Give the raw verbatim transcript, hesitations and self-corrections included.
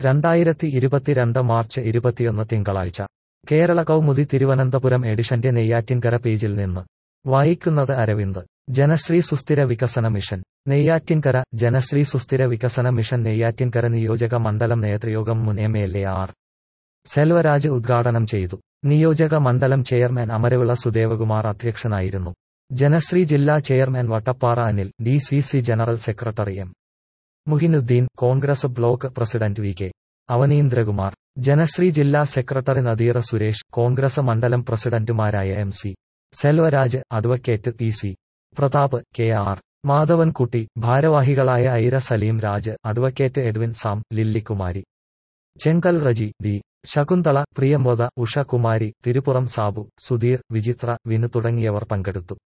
രണ്ടായിരത്തി ഇരുപത്തിരണ്ട് മാർച്ച് ഇരുപത്തിയൊന്ന് തിങ്കളാഴ്ച കേരള കൗമുദി തിരുവനന്തപുരം എഡിഷന്റെ നെയ്യാറ്റിൻകര പേജിൽ നിന്ന് വായിക്കുന്നത് അരവിന്ദ്. ജനശ്രീ സുസ്ഥിര വികസന മിഷൻ നെയ്യാറ്റിൻകര. ജനശ്രീ സുസ്ഥിര വികസന മിഷൻ നെയ്യാറ്റിൻകര നിയോജക മണ്ഡലം നേതൃയോഗം മുൻ M L A R Selvaraj ഉദ്ഘാടനം ചെയ്തു. നിയോജക മണ്ഡലം ചെയർമാൻ അമരവിള സുദേവകുമാർ അധ്യക്ഷനായിരുന്നു. ജനശ്രീ ജില്ലാ chairman Vattappara Anil, D C C general secretary M Muhinuddin, Congress block president V K Avaneendrakumar, Janasree ജില്ലാ സെക്രട്ടറി നദീറ സുരേഷ്, കോൺഗ്രസ് മണ്ഡലം പ്രസിഡന്റുമാരായ M C Selvaraj, advocate P C Prathap, K R Madhavankutty, ഭാരവാഹികളായ ഐര സലീം രാജ്, അഡ്വക്കേറ്റ് എഡ്വിൻ സാം, ലില്ലിക്കുമാരി ചെങ്കൽ, റജി ഡി ശകുന്തള, പ്രിയംവദ, ഉഷ കുമാരി, തിരുപ്പുറം സാബു, സുധീർ, വിചിത്ര, വിനു തുടങ്ങിയവർ പങ്കെടുത്തു.